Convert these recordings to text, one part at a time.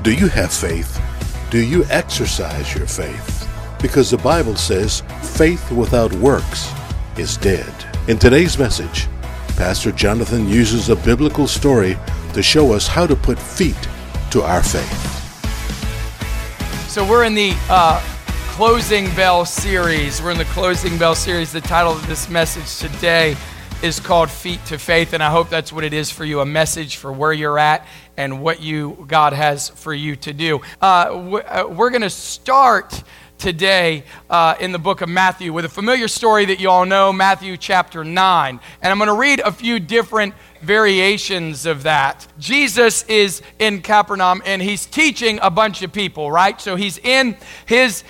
Do you have faith? Do you exercise your faith? Because the Bible says faith without works is dead. In today's message, Pastor Jonathan uses a biblical story to show us how to put feet to our faith. So we're in the Closing Bell series. The title of this message today is called Feet to Faith, and I hope that's what it is for you, a message for where you're at and what God has for you to do. We're going to start today in the book of Matthew with a familiar story that you all know, Matthew chapter 9. And I'm going to read a few different variations of that. Jesus is in Capernaum and he's teaching a bunch of people, right? So he's in his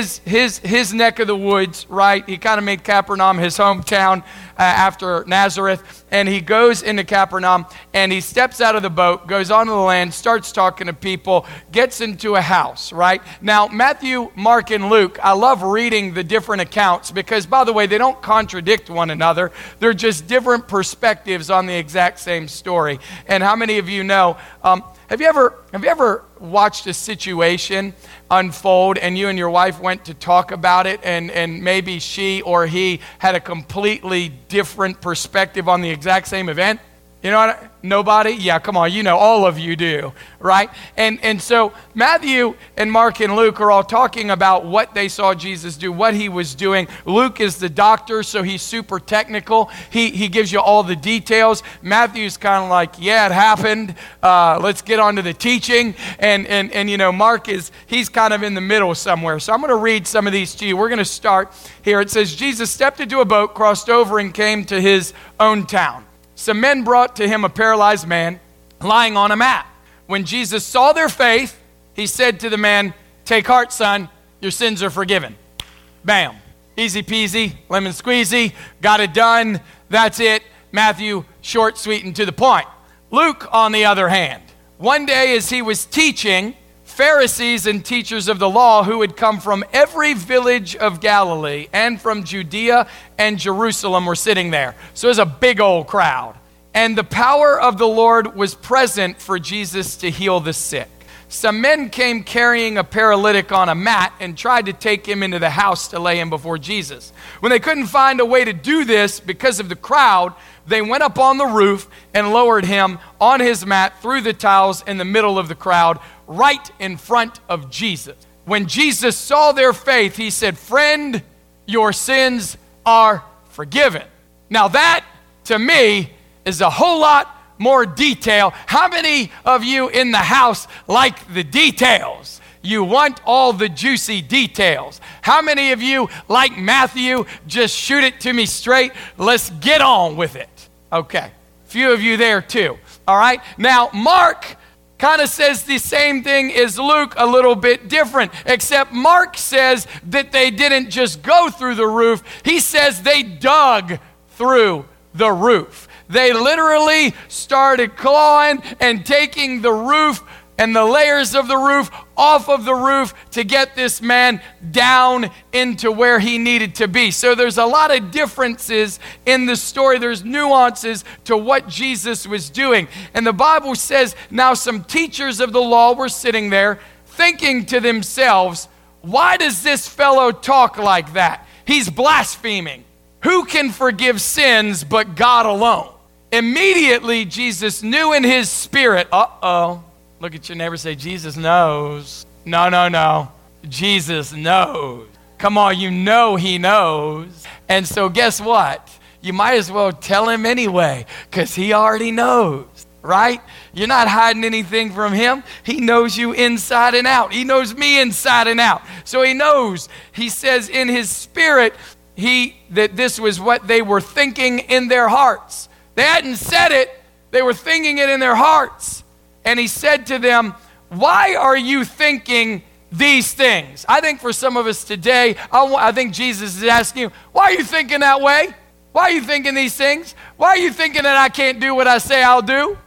neck of the woods, right? He kind of made Capernaum his hometown after Nazareth, and he goes into Capernaum and he steps out of the boat, goes onto the land, starts talking to people, gets into a house, right? Now, Matthew, Mark, and Luke, I love reading the different accounts because, by the way, they don't contradict one another. They're just different perspectives on the exact same story. And how many of you know, have you ever watched a situation unfold and you and your wife went to talk about it and maybe she or he had a completely different perspective on the exact same event? You know what? Nobody? Yeah, come on, you know, all of you do, right? And so Matthew and Mark and Luke are all talking about what they saw Jesus do, what he was doing. Luke is the doctor, so he's super technical. He gives you all the details. Matthew's kind of like, yeah, it happened. Let's get on to the teaching. And you know, Mark he's kind of in the middle somewhere. So I'm going to read some of these to you. We're going to start here. It says, Jesus stepped into a boat, crossed over, and came to his own town. Some men brought to him a paralyzed man lying on a mat. When Jesus saw their faith, he said to the man, "Take heart, son, your sins are forgiven." Bam. Easy peasy, lemon squeezy, got it done. That's it. Matthew, short, sweet, and to the point. Luke, on the other hand, one day as he was teaching, Pharisees and teachers of the law who had come from every village of Galilee and from Judea and Jerusalem were sitting there. So it was a big old crowd. And the power of the Lord was present for Jesus to heal the sick. Some men came carrying a paralytic on a mat and tried to take him into the house to lay him before Jesus. When they couldn't find a way to do this because of the crowd, they went up on the roof and lowered him on his mat through the tiles in the middle of the crowd, right in front of Jesus. When Jesus saw their faith, he said, "Friend, your sins are forgiven." Now that, to me, is a whole lot more detail. How many of you in the house like the details? You want all the juicy details. How many of you, like Matthew, just shoot it to me straight? Let's get on with it. Okay, few of you there too. All right, now Mark kind of says the same thing as Luke, a little bit different, except Mark says that they didn't just go through the roof. He says they dug through the roof. They literally started clawing and taking the roof and the layers of the roof off of the roof to get this man down into where he needed to be. So there's a lot of differences in the story. There's nuances to what Jesus was doing. And the Bible says, now some teachers of the law were sitting there thinking to themselves, why does this fellow talk like that? He's blaspheming. Who can forgive sins but God alone? Immediately, Jesus knew in his spirit, look at your neighbor, say, Jesus knows. No. Jesus knows. Come on, you know he knows. And so guess what? You might as well tell him anyway, because he already knows, right? You're not hiding anything from him. He knows you inside and out. He knows me inside and out. So he knows. He says in his spirit, that this was what they were thinking in their hearts. They hadn't said it. They were thinking it in their hearts. And he said to them, why are you thinking these things? I think for some of us today, I think Jesus is asking you, why are you thinking that way? Why are you thinking these things? Why are you thinking that I can't do what I say I'll do?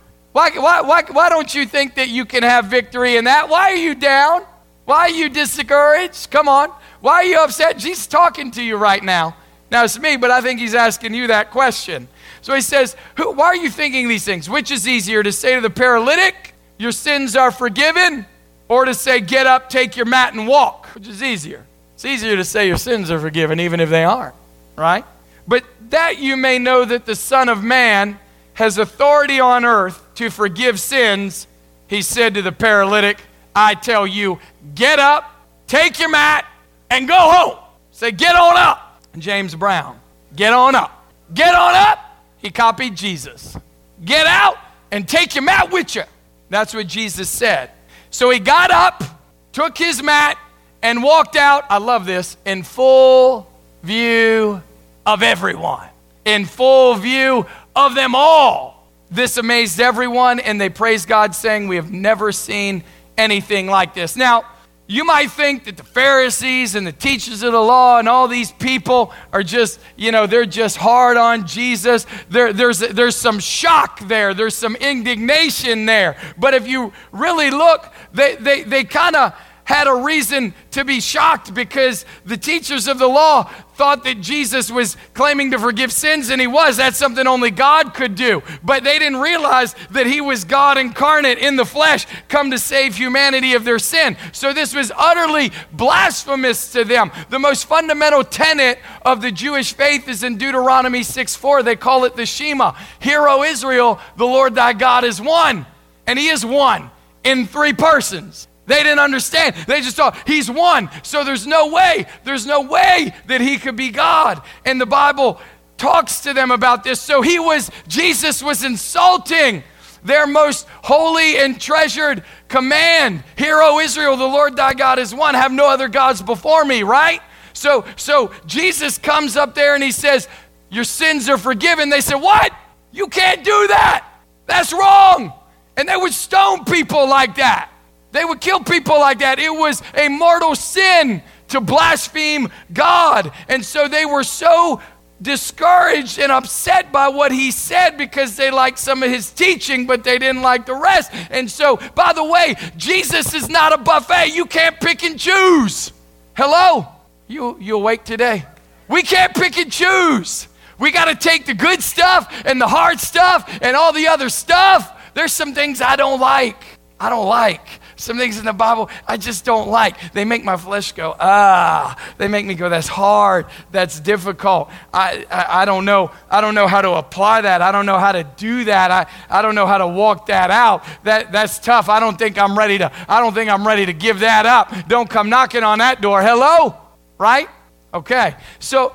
Why don't you think that you can have victory in that? Why are you down? Why are you discouraged? Come on. Why are you upset? Jesus is talking to you right now. Now it's me, but I think he's asking you that question. So he says, why are you thinking these things? Which is easier, to say to the paralytic, your sins are forgiven, or to say, get up, take your mat, and walk, which is easier. It's easier to say your sins are forgiven, even if they aren't, right? But that you may know that the Son of Man has authority on earth to forgive sins, he said to the paralytic, I tell you, get up, take your mat, and go home. Say, get on up. James Brown, get on up. Get on up. He copied Jesus. Get out and take your mat with you. That's what Jesus said. So he got up, took his mat, and walked out, I love this, in full view of everyone. In full view of them all. This amazed everyone, and they praised God, saying, we have never seen anything like this. Now, you might think that the Pharisees and the teachers of the law and all these people are just, they're just hard on Jesus. There's some shock there. There's some indignation there. But if you really look, they kind of had a reason to be shocked, because the teachers of the law thought that Jesus was claiming to forgive sins, and he was. That's something only God could do. But they didn't realize that he was God incarnate in the flesh, come to save humanity of their sin. So this was utterly blasphemous to them. The most fundamental tenet of the Jewish faith is in Deuteronomy 6:4. They call it the Shema. Hear, O Israel, the Lord thy God is one. And he is one in three persons. They didn't understand. They just thought he's one. So there's no way that he could be God. And the Bible talks to them about this. So Jesus was insulting their most holy and treasured command. Hear, O Israel, the Lord thy God is one. Have no other gods before me, right? So Jesus comes up there and he says, your sins are forgiven. They said, what? You can't do that. That's wrong. And they would stone people like that. They would kill people like that. It was a mortal sin to blaspheme God. And so they were so discouraged and upset by what he said, because they liked some of his teaching, but they didn't like the rest. And so, by the way, Jesus is not a buffet. You can't pick and choose. Hello? You awake today? We can't pick and choose. We got to take the good stuff and the hard stuff and all the other stuff. There's some things I don't like. Some things in the Bible I just don't like. They make my flesh go, They make me go, that's hard. That's difficult. I don't know how to apply that. I don't know how to do that. I don't know how to walk that out. That's tough. I don't think I'm ready to give that up. Don't come knocking on that door. Hello? Right? Okay. So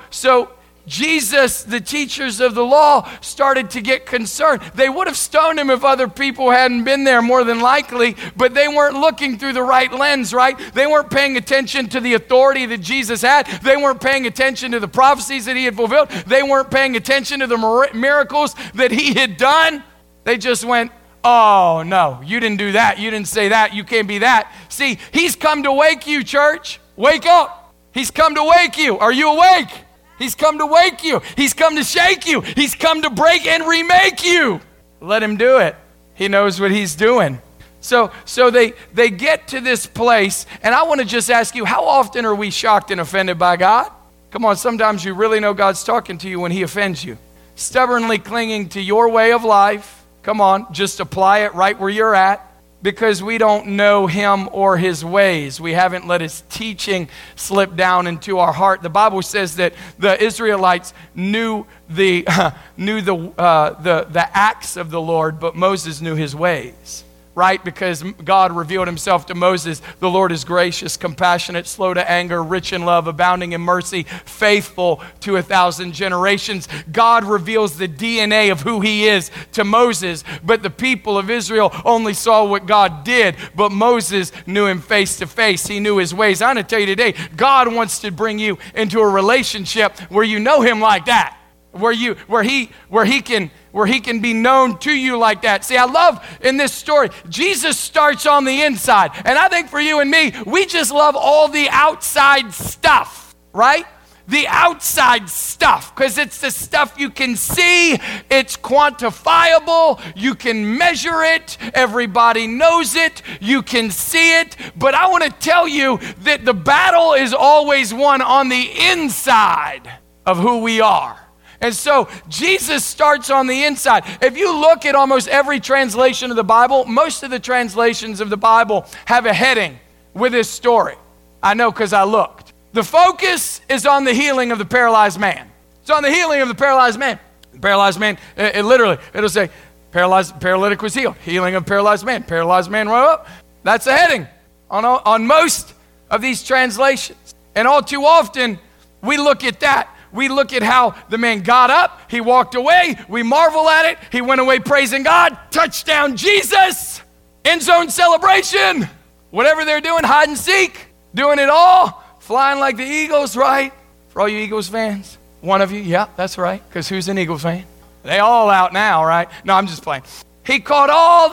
Jesus, the teachers of the law, started to get concerned. They would have stoned him if other people hadn't been there, more than likely, but they weren't looking through the right lens, right? They weren't paying attention to the authority that Jesus had. They weren't paying attention to the prophecies that he had fulfilled. They weren't paying attention to the miracles that he had done. They just went, oh, no, you didn't do that. You didn't say that. You can't be that. See, he's come to wake you, church. Wake up. He's come to wake you. Are you awake? He's come to wake you. He's come to shake you. He's come to break and remake you. Let him do it. He knows what he's doing. So they get to this place, and I want to just ask you, how often are we shocked and offended by God? Come on, sometimes you really know God's talking to you when he offends you. Stubbornly clinging to your way of life. Come on, just apply it right where you're at. Because we don't know him or his ways. We haven't let his teaching slip down into our heart. The Bible says that the Israelites knew the acts of the Lord, but Moses knew his ways. Right? Because God revealed himself to Moses. The Lord is gracious, compassionate, slow to anger, rich in love, abounding in mercy, faithful to 1,000 generations. God reveals the DNA of who he is to Moses, but the people of Israel only saw what God did, but Moses knew him face to face. He knew his ways. I'm going to tell you today, God wants to bring you into a relationship where you know him like that. Where he can be known to you like that. See, I love in this story, Jesus starts on the inside. And I think for you and me, we just love all the outside stuff, right? The outside stuff, because it's the stuff you can see, it's quantifiable, you can measure it, everybody knows it, you can see it. But I want to tell you that the battle is always won on the inside of who we are. And so Jesus starts on the inside. If you look at almost every translation of the Bible, most of the translations of the Bible have a heading with this story. I know because I looked. The focus is on the healing of the paralyzed man. It's on the healing of the paralyzed man. The paralyzed man, it'll say, paralytic was healed. Healing of paralyzed man. Paralyzed man went up. That's the heading on most of these translations. And all too often, we look at that. We look at how the man got up, he walked away, we marvel at it, he went away praising God, touchdown Jesus, end zone celebration, whatever they're doing, hide and seek, doing it all, flying like the Eagles, right? For all you Eagles fans, one of you, yeah, that's right, because who's an Eagles fan? They all out now, right? No, I'm just playing. He caught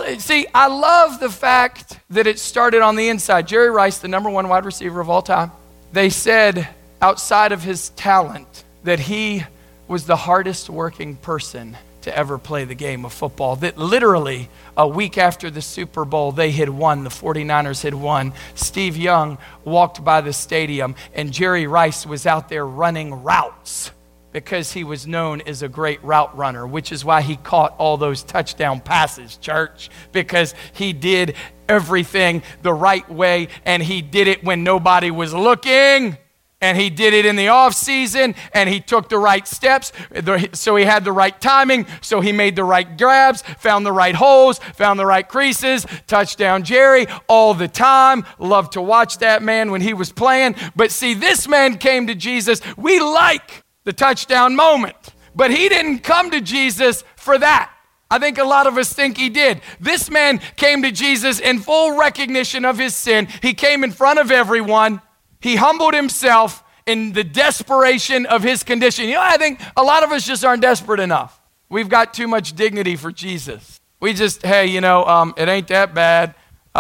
I love the fact that it started on the inside. Jerry Rice, the number one wide receiver of all time, they said outside of his talent, that he was the hardest working person to ever play the game of football. That literally a week after the Super Bowl they had won, the 49ers had won, Steve Young walked by the stadium and Jerry Rice was out there running routes because he was known as a great route runner, which is why he caught all those touchdown passes, church, because he did everything the right way and he did it when nobody was looking. And he did it in the off season, and he took the right steps, so he had the right timing, so he made the right grabs, found the right holes, found the right creases. Touchdown Jerry all the time. Loved to watch that man when he was playing. But see, this man came to Jesus. We like the touchdown moment, but he didn't come to Jesus for that. I think a lot of us think he did. This man came to Jesus in full recognition of his sin. He came in front of everyone. He humbled himself in the desperation of his condition. You know, I think a lot of us just aren't desperate enough. We've got too much dignity for Jesus. We just, hey, it ain't that bad.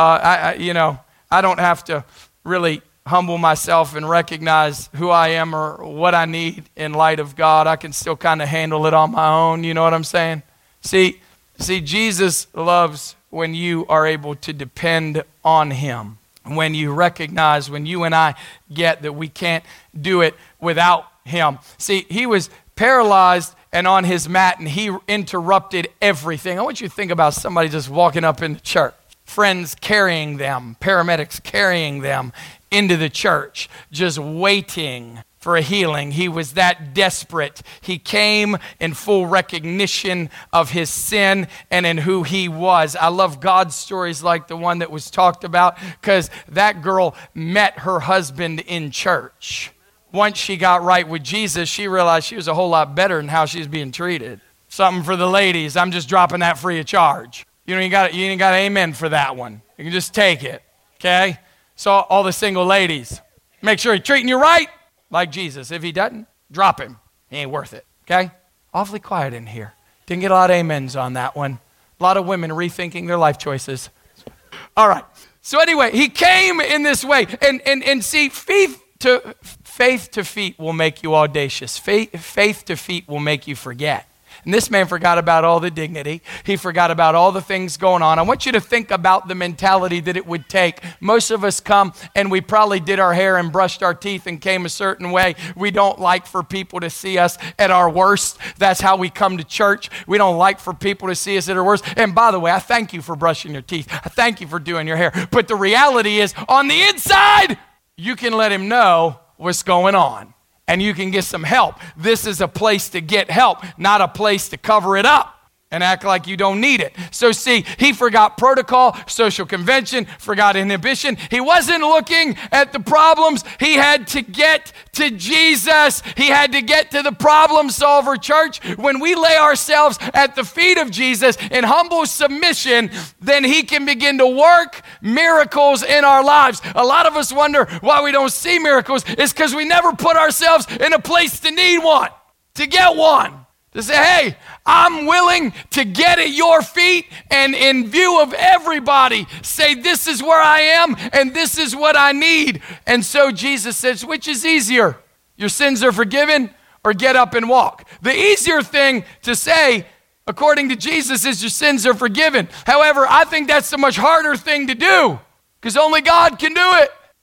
I don't have to really humble myself and recognize who I am or what I need in light of God. I can still kind of handle it on my own. You know what I'm saying? See, Jesus loves when you are able to depend on him. When you recognize, when you and I get that we can't do it without him. See, he was paralyzed and on his mat and he interrupted everything. I want you to think about somebody just walking up in the church, friends carrying them, paramedics carrying them into the church, just waiting for a healing. He was that desperate. He came in full recognition of his sin and in who he was. I love God's stories like the one that was talked about because that girl met her husband in church. Once she got right with Jesus, she realized she was a whole lot better than how she was being treated. Something for the ladies. I'm just dropping that free of charge. You ain't got amen for that one. You can just take it, okay? So all the single ladies, make sure he's treating you right. Like Jesus. If he doesn't, drop him. He ain't worth it, okay? Awfully quiet in here. Didn't get a lot of amens on that one. A lot of women rethinking their life choices. All right. So anyway, he came in this way. And see, faith to feet will make you audacious. Faith to feet will make you forget. And this man forgot about all the dignity. He forgot about all the things going on. I want you to think about the mentality that it would take. Most of us come and we probably did our hair and brushed our teeth and came a certain way. We don't like for people to see us at our worst. That's how we come to church. We don't like for people to see us at our worst. And by the way, I thank you for brushing your teeth. I thank you for doing your hair. But the reality is, on the inside, you can let him know what's going on. And you can get some help. This is a place to get help, not a place to cover it up and act like you don't need it. So see, he forgot protocol, social convention, forgot inhibition. He wasn't looking at the problems. He had to get to Jesus. He had to get to the problem solver, church. When we lay ourselves at the feet of Jesus in humble submission, then he can begin to work miracles in our lives. A lot of us wonder why we don't see miracles. It's because we never put ourselves in a place to need one, to get one. To say, hey, I'm willing to get at your feet and in view of everybody say this is where I am and this is what I need. And so Jesus says, which is easier? Your sins are forgiven or get up and walk? The easier thing to say, according to Jesus, is your sins are forgiven. However, I think that's the much harder thing to do because only God can do it.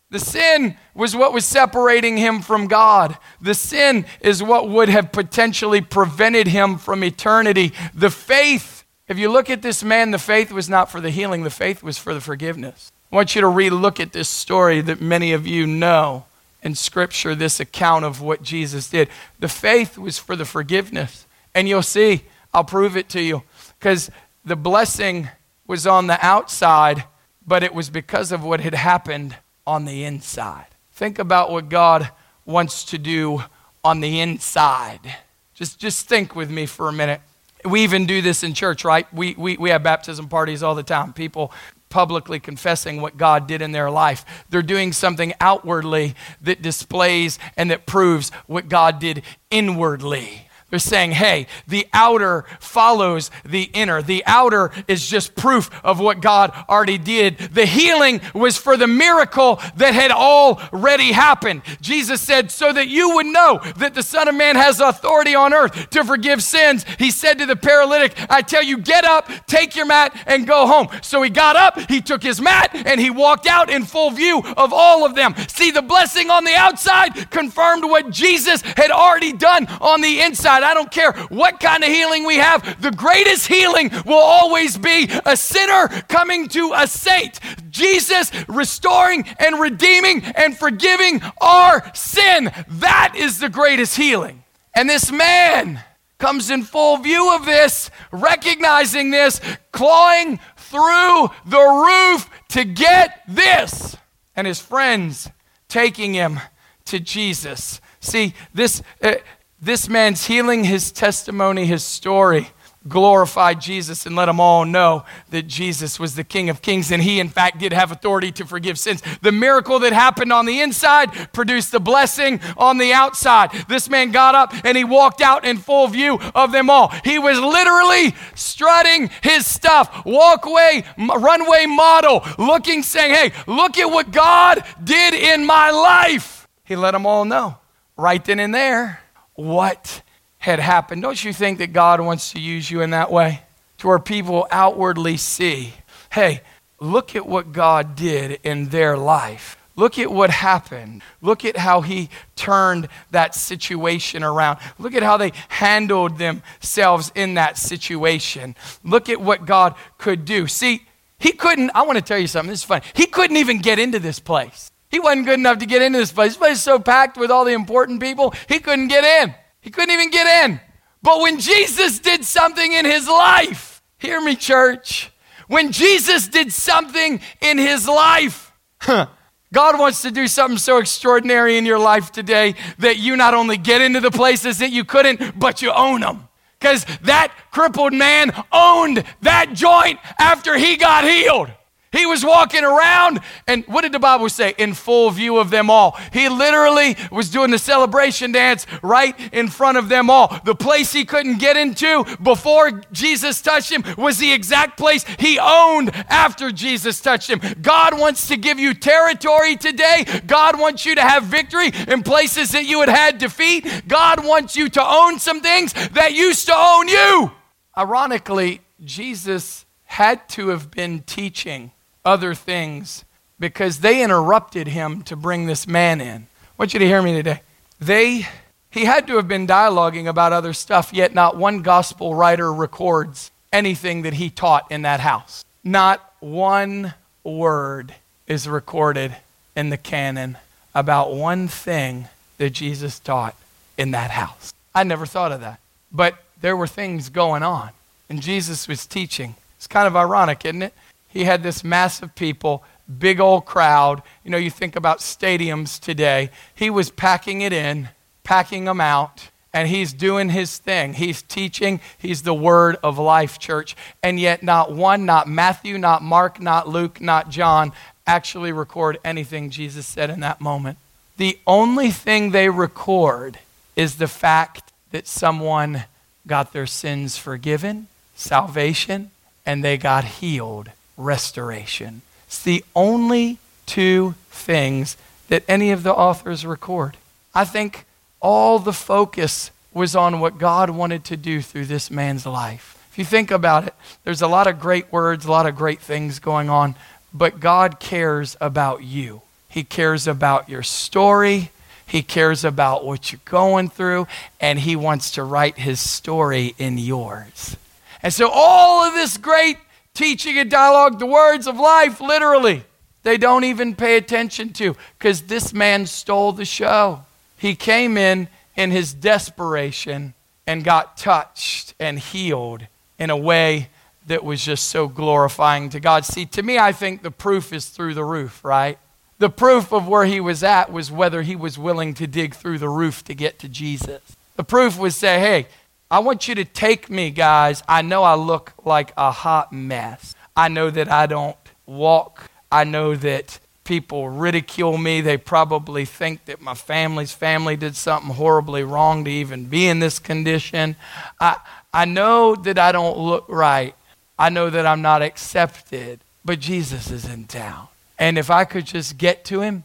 The sin was what was separating him from God. The sin is what would have potentially prevented him from eternity. The faith, if you look at this man, the faith was not for the healing. The faith was for the forgiveness. I want you to re-look at this story that many of you know in Scripture, this account of what Jesus did. The faith was for the forgiveness. And you'll see, I'll prove it to you, because the blessing was on the outside, but it was because of what had happened on the inside. Think about what God wants to do on the inside. Just think with me for a minute. We even do this in church, right? We have baptism parties all the time. People publicly confessing what God did in their life. They're doing something outwardly that displays and that proves what God did inwardly. They're saying, hey, the outer follows the inner. The outer is just proof of what God already did. The healing was for the miracle that had already happened. Jesus said, so that you would know that the Son of Man has authority on earth to forgive sins. He said to the paralytic, I tell you, get up, take your mat, and go home. So he got up, he took his mat, and he walked out in full view of all of them. See, the blessing on the outside confirmed what Jesus had already done on the inside. I don't care what kind of healing we have. The greatest healing will always be a sinner coming to a saint. Jesus restoring and redeeming and forgiving our sin. That is the greatest healing. And this man comes in full view of this, recognizing this, clawing through the roof to get this. And his friends taking him to Jesus. See, this man's healing, his testimony, his story glorified Jesus and let them all know that Jesus was the King of Kings and he in fact did have authority to forgive sins. The miracle that happened on the inside produced the blessing on the outside. This man got up and he walked out in full view of them all. He was literally strutting his stuff, runway model, looking, saying, hey, look at what God did in my life. He let them all know right then and there what had happened. Don't you think that God wants to use you in that way? To where people outwardly see, hey, look at what God did in their life. Look at what happened. Look at how he turned that situation around. Look at how they handled themselves in that situation. Look at what God could do. See, I want to tell you something, this is funny. He couldn't even get into this place. He wasn't good enough to get into this place. This place is so packed with all the important people, he couldn't get in. He couldn't even get in. But when Jesus did something in his life, hear me, church, when Jesus did something in his life, God wants to do something so extraordinary in your life today that you not only get into the places that you couldn't, but you own them. Because that crippled man owned that joint after he got healed. He was walking around, and what did the Bible say? In full view of them all. He literally was doing the celebration dance right in front of them all. The place he couldn't get into before Jesus touched him was the exact place he owned after Jesus touched him. God wants to give you territory today. God wants you to have victory in places that you had defeat. God wants you to own some things that used to own you. Ironically, Jesus had to have been teaching other things because they interrupted him to bring this man in. I want you to hear me today. He had to have been dialoguing about other stuff, yet not one gospel writer records anything that he taught in that house. Not one word is recorded in the canon about one thing that Jesus taught in that house. I never thought of that. But there were things going on, and Jesus was teaching. It's kind of ironic, isn't it? He had this mass of people, big old crowd. You know, you think about stadiums today. He was packing it in, packing them out, and he's doing his thing. He's teaching. He's the word of life, church. And yet not one, not Matthew, not Mark, not Luke, not John, actually record anything Jesus said in that moment. The only thing they record is the fact that someone got their sins forgiven, salvation, and they got healed, restoration. It's the only two things that any of the authors record. I think all the focus was on what God wanted to do through this man's life. If you think about it, there's a lot of great words, a lot of great things going on, but God cares about you. He cares about your story. He cares about what you're going through, and he wants to write his story in yours. And so all of this great teaching and dialogue, the words of life, literally, they don't even pay attention to, because this man stole the show. He came in his desperation and got touched and healed in a way that was just so glorifying to God. See, to me, I think the proof is through the roof, right? The proof of where he was at was whether he was willing to dig through the roof to get to Jesus. The proof was say, hey, I want you to take me, guys. I know I look like a hot mess. I know that I don't walk. I know that people ridicule me. They probably think that my family's family did something horribly wrong to even be in this condition. I know that I don't look right. I know that I'm not accepted, but Jesus is in town. And if I could just get to him,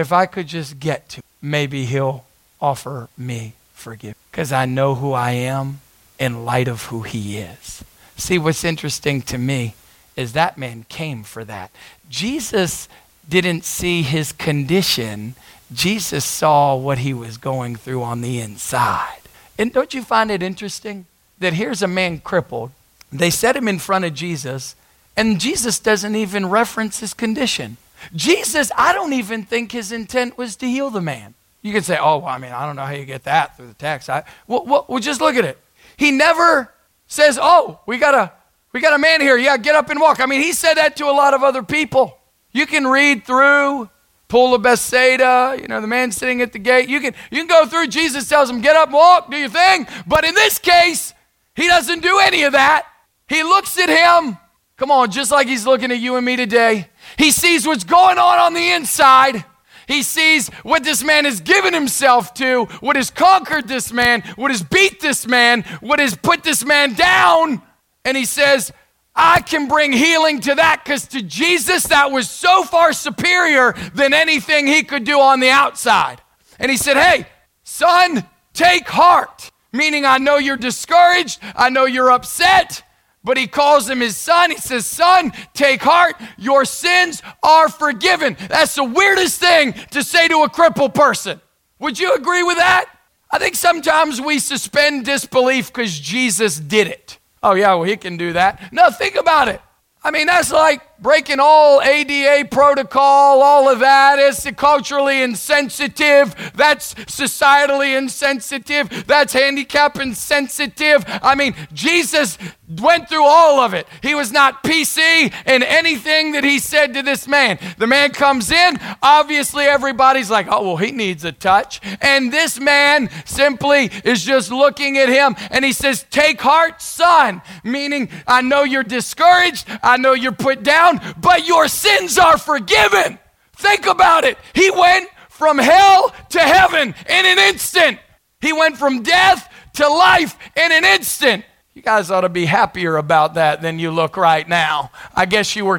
maybe he'll offer me forgiveness. Because I know who I am in light of who he is. See, what's interesting to me is that man came for that. Jesus didn't see his condition. Jesus saw what he was going through on the inside. And don't you find it interesting that here's a man crippled. They set him in front of Jesus, and Jesus doesn't even reference his condition. Jesus, I don't even think his intent was to heal the man. You can say, oh, well, I mean, I don't know how you get that through the text. Well, just look at it. He never says, oh, we got a man here. Yeah, get up and walk. I mean, he said that to a lot of other people. You can read through Pool of Bethsaida, the man sitting at the gate. You can go through. Jesus tells him, get up and walk, do your thing. But in this case, he doesn't do any of that. He looks at him, come on, just like he's looking at you and me today. He sees what's going on the inside. He sees what this man has given himself to, what has conquered this man, what has beat this man, what has put this man down. And he says, I can bring healing to that, because to Jesus, that was so far superior than anything he could do on the outside. And he said, hey, son, take heart. Meaning, I know you're discouraged. I know you're upset. But he calls him his son. He says, son, take heart. Your sins are forgiven. That's the weirdest thing to say to a crippled person. Would you agree with that? I think sometimes we suspend disbelief because Jesus did it. Oh, yeah, well, he can do that. No, think about it. I mean, that's like breaking all ADA protocol, all of that. It's culturally insensitive. That's societally insensitive. That's handicap insensitive. I mean, Jesus went through all of it. He was not PC in anything that he said to this man. The man comes in. Obviously, everybody's like, oh, well, he needs a touch. And this man simply is just looking at him. And he says, take heart, son. Meaning, I know you're discouraged. I know you're put down, but your sins are forgiven. Think about it. He went from hell to heaven in an instant. He went from death to life in an instant. You guys ought to be happier about that than you look right now. I guess you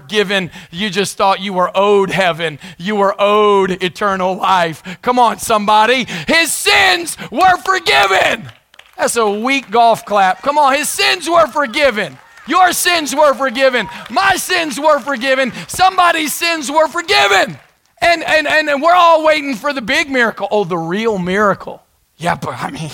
just thought you were owed heaven. You were owed eternal life. Come on, somebody. His sins were forgiven. That's a weak golf clap. Come on, his sins were forgiven. Your sins were forgiven. My sins were forgiven. Somebody's sins were forgiven. And we're all waiting for the big miracle. Oh, the real miracle. Yeah, but I mean,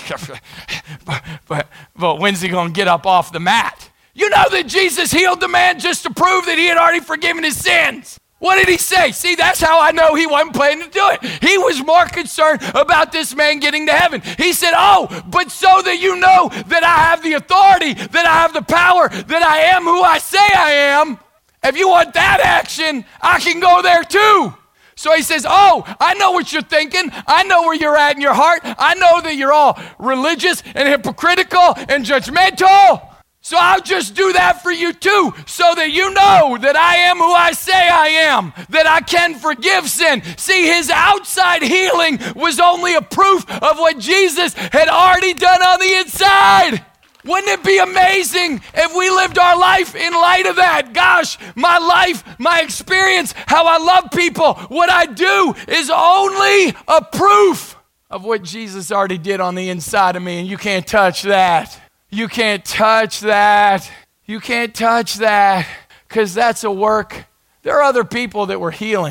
but when's he going to get up off the mat? You know that Jesus healed the man just to prove that he had already forgiven his sins. What did he say? See, that's how I know he wasn't planning to do it. He was more concerned about this man getting to heaven. He said, oh, but so that you know that I have the authority, that I have the power, that I am who I say I am. If you want that action, I can go there too. So he says, oh, I know what you're thinking. I know where you're at in your heart. I know that you're all religious and hypocritical and judgmental. So I'll just do that for you too, so that you know that I am who I say I am, that I can forgive sin. See, his outside healing was only a proof of what Jesus had already done on the inside. Wouldn't it be amazing if we lived our life in light of that? Gosh, my life, my experience, how I love people, what I do is only a proof of what Jesus already did on the inside of me, and you can't touch that. You can't touch that. You can't touch that, because that's a work. There are other people that were healing.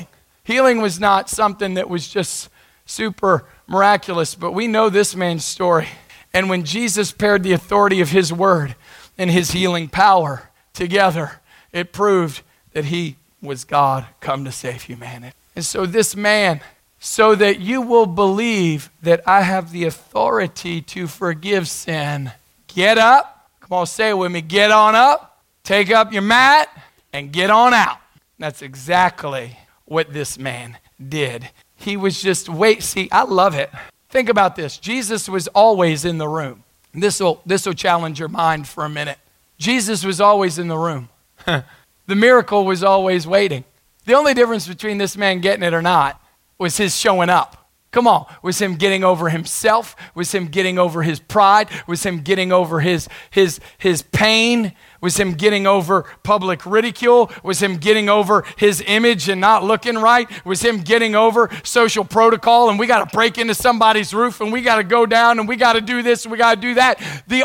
Healing was not something that was just super miraculous, but we know this man's story. And when Jesus paired the authority of his word and his healing power together, it proved that he was God come to save humanity. And so this man, so that you will believe that I have the authority to forgive sin, get up. Come on, say it with me. Get on up, take up your mat, and get on out. That's exactly what this man did. He was just, see, I love it. Think about this. Jesus was always in the room. This will challenge your mind for a minute. Jesus was always in the room. The miracle was always waiting. The only difference between this man getting it or not was his showing up. Come on, was him getting over himself, was him getting over his pride, was him getting over his pain, was him getting over public ridicule, was him getting over his image and not looking right, was him getting over social protocol and we got to break into somebody's roof and we got to go down and we got to do this and we got to do that.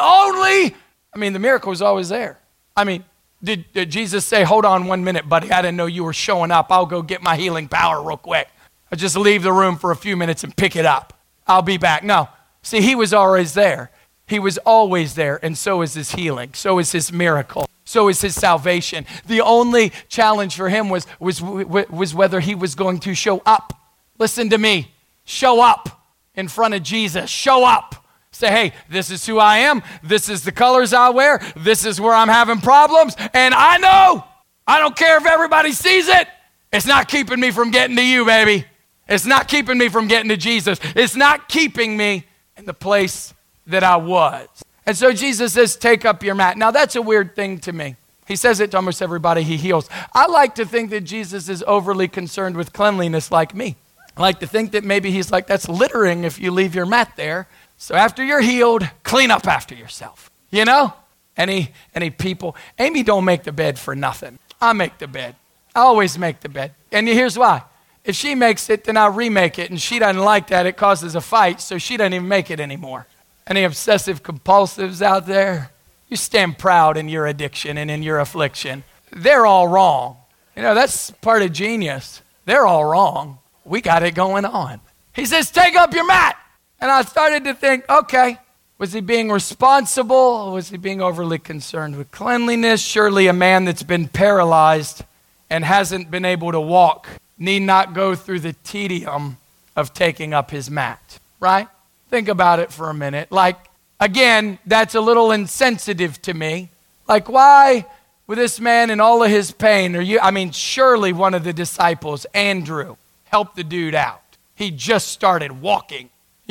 The miracle was always there. Did Jesus say, hold on 1 minute, buddy, I didn't know you were showing up. I'll go get my healing power real quick. I'll just leave the room for a few minutes and pick it up. I'll be back. No. See, he was always there. He was always there, and so is his healing. So is his miracle. So is his salvation. The only challenge for him was whether he was going to show up. Listen to me. Show up in front of Jesus. Show up. Say, hey, this is who I am. This is the colors I wear. This is where I'm having problems. And I know, I don't care if everybody sees it. It's not keeping me from getting to you, baby. It's not keeping me from getting to Jesus. It's not keeping me in the place that I was. And so Jesus says, take up your mat. Now that's a weird thing to me. He says it to almost everybody he heals. I like to think that Jesus is overly concerned with cleanliness like me. I like to think that maybe he's like, that's littering if you leave your mat there. So after you're healed, clean up after yourself. You know? Any people, Amy don't make the bed for nothing. I make the bed. I always make the bed. And here's why. If she makes it, then I remake it. And she doesn't like that. It causes a fight, so she doesn't even make it anymore. Any obsessive compulsives out there? You stand proud in your addiction and in your affliction. They're all wrong. That's part of genius. They're all wrong. We got it going on. He says, take up your mat. And I started to think, okay, was he being responsible? Or was he being overly concerned with cleanliness? Surely a man that's been paralyzed and hasn't been able to walk need not go through the tedium of taking up his mat, right? Think about it for a minute. Again, that's a little insensitive to me. Why with this man and all of his pain surely one of the disciples, Andrew, helped the dude out. He just started walking.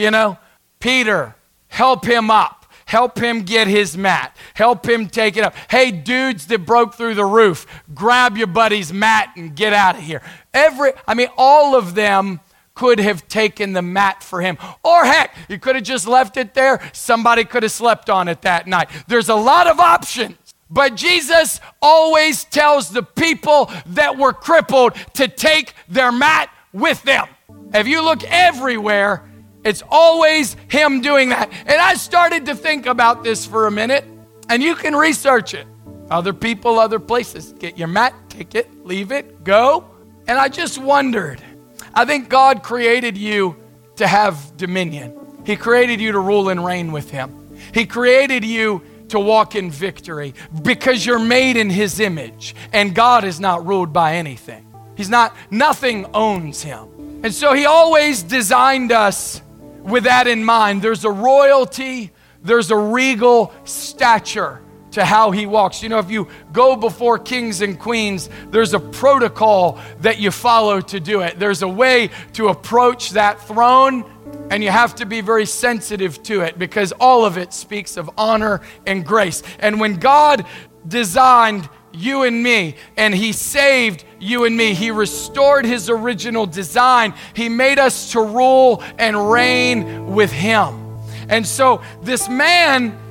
Peter, help him up. Help him get his mat. Help him take it up. Hey, dudes that broke through the roof, grab your buddy's mat and get out of here. All of them could have taken the mat for him. Or heck, you could have just left it there. Somebody could have slept on it that night. There's a lot of options. But Jesus always tells the people that were crippled to take their mat with them. If you look everywhere, it's always him doing that. And I started to think about this for a minute, and you can research it. Other people, other places. Get your mat, take it, leave it, go. And I just wondered. I think God created you to have dominion. He created you to rule and reign with him. He created you to walk in victory because you're made in his image. And God is not ruled by anything. Nothing owns him. And so he always designed us with that in mind. There's a royalty, there's a regal stature to how he walks. If you go before kings and queens, there's a protocol that you follow to do it. There's a way to approach that throne, and you have to be very sensitive to it because all of it speaks of honor and grace. And when God designed you and me, and he saved you and me, he restored his original design. He made us to rule and reign with him. And so this man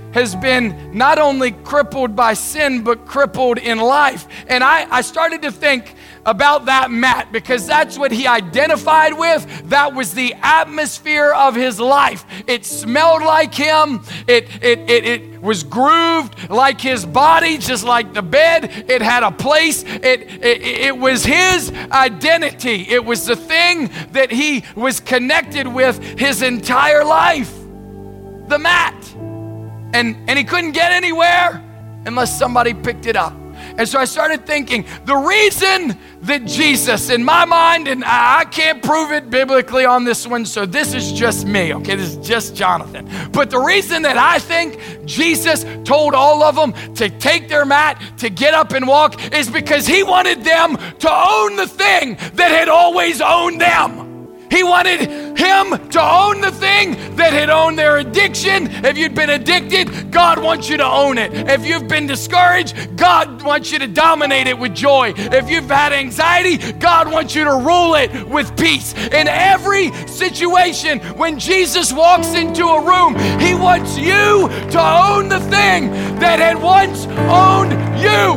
has been not only crippled by sin, but crippled in life. And I started to think about that mat, because that's what he identified with. That was the atmosphere of his life. It smelled like him. It was grooved like his body, just like the bed. It had a place. It was his identity. It was the thing that he was connected with his entire life. The mat. And he couldn't get anywhere unless somebody picked it up. And so I started thinking, the reason that Jesus, in my mind, and I can't prove it biblically on this one, so this is just me, okay? This is just Jonathan. But the reason that I think Jesus told all of them to take their mat, to get up and walk, is because he wanted them to own the thing that had always owned them. He wanted him to own the thing that had owned their addiction. If you'd been addicted, God wants you to own it. If you've been discouraged, God wants you to dominate it with joy. If you've had anxiety, God wants you to rule it with peace. In every situation, when Jesus walks into a room, he wants you to own the thing that had once owned you.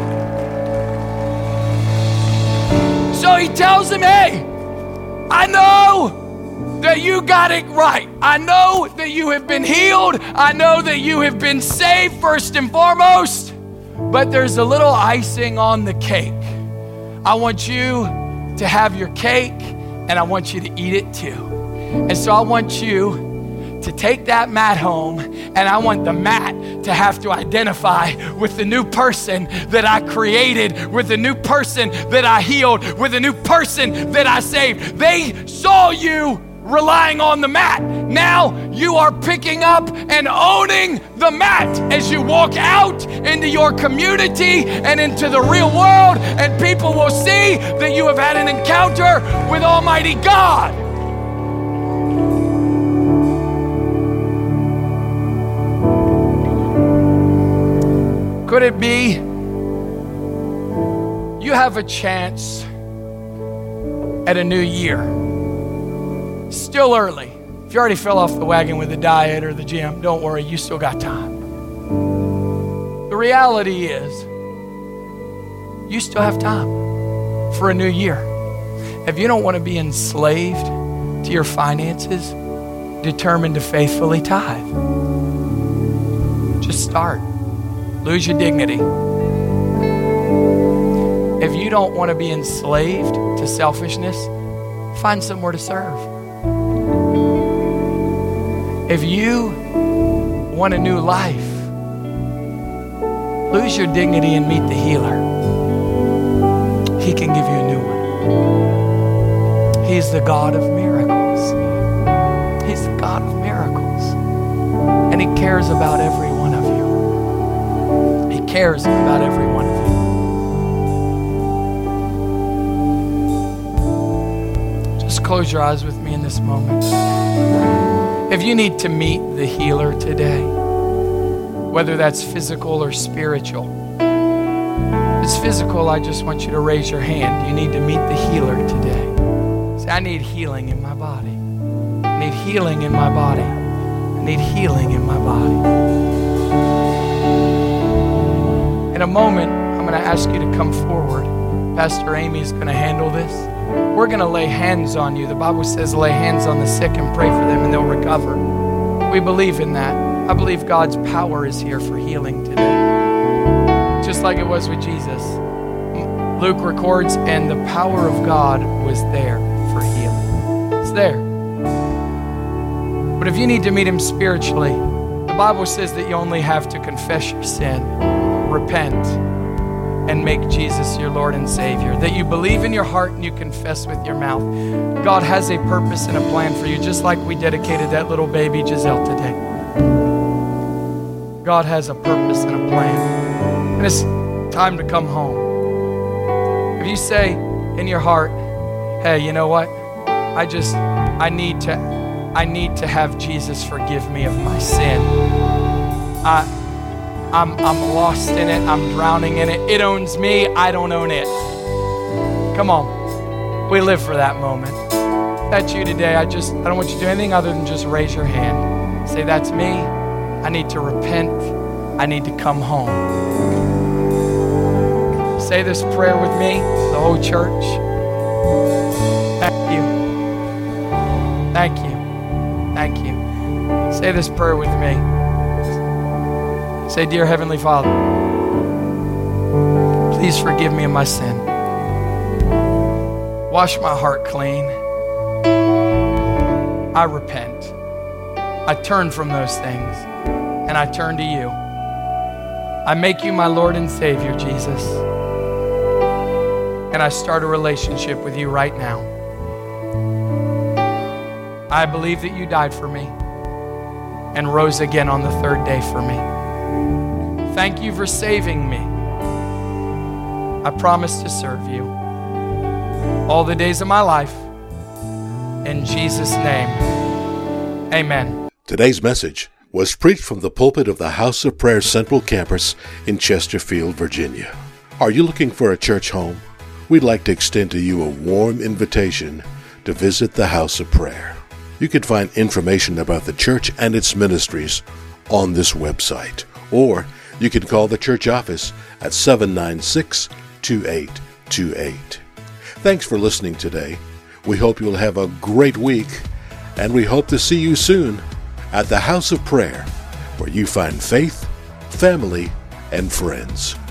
So he tells him, hey, I know that you got it right. I know that you have been healed. I know that you have been saved first and foremost. But there's a little icing on the cake. I want you to have your cake, and I want you to eat it too. And so I want you to take that mat home, and I want the mat to have to identify with the new person that I created, with the new person that I healed, with the new person that I saved. They saw you relying on the mat. Now you are picking up and owning the mat as you walk out into your community and into the real world, and people will see that you have had an encounter with Almighty God. Could it be you have a chance at a new year? Still early. If you already fell off the wagon with the diet or the gym, don't worry, you still got time. The reality is, you still have time for a new year. If you don't want to be enslaved to your finances, determined to faithfully tithe. Just start. Lose your dignity. If you don't want to be enslaved to selfishness, find somewhere to serve. If you want a new life, lose your dignity and meet the healer. He can give you a new one. He's the God of miracles. He's the God of miracles. And he cares about every one of you. He cares about every one of you. Just close your eyes with me in this moment. If you need to meet the healer today, whether that's physical or spiritual, if it's physical, I just want you to raise your hand. You need to meet the healer today. Say, I need healing in my body. I need healing in my body. I need healing in my body. In a moment, I'm going to ask you to come forward. Pastor Amy is going to handle this. We're going to lay hands on you. The Bible says lay hands on the sick and pray for them and they'll recover. We believe in that. I believe God's power is here for healing today. Just like it was with Jesus. Luke records, and the power of God was there for healing. It's there. But if you need to meet him spiritually, the Bible says that you only have to confess your sin, repent, and make Jesus your Lord and Savior. That you believe in your heart and you confess with your mouth. God has a purpose and a plan for you, just like we dedicated that little baby Giselle today. God has a purpose and a plan. And it's time to come home. If you say in your heart, hey, you know what? I need to have Jesus forgive me of my sin. I'm lost in it. I'm drowning in it. It owns me. I don't own it. Come on. We live for that moment. If that's you today, I don't want you to do anything other than just raise your hand. Say, that's me. I need to repent I need to come home. Say this prayer with me, the whole church. Thank you. Thank you. Thank you. Say this prayer with me. Say, dear Heavenly Father, please forgive me of my sin. Wash my heart clean. I repent. I turn from those things and I turn to you. I make you my Lord and Savior, Jesus. And I start a relationship with you right now. I believe that you died for me and rose again on the third day for me. Thank you for saving me. I promise to serve you all the days of my life. In Jesus' name, amen. Today's message was preached from the pulpit of the House of Prayer Central Campus in Chesterfield, Virginia. Are you looking for a church home? We'd like to extend to you a warm invitation to visit the House of Prayer. You can find information about the church and its ministries on this website, or you can call the church office at 796-2828. Thanks for listening today. We hope you'll have a great week, and we hope to see you soon at the House of Prayer, where you find faith, family, and friends.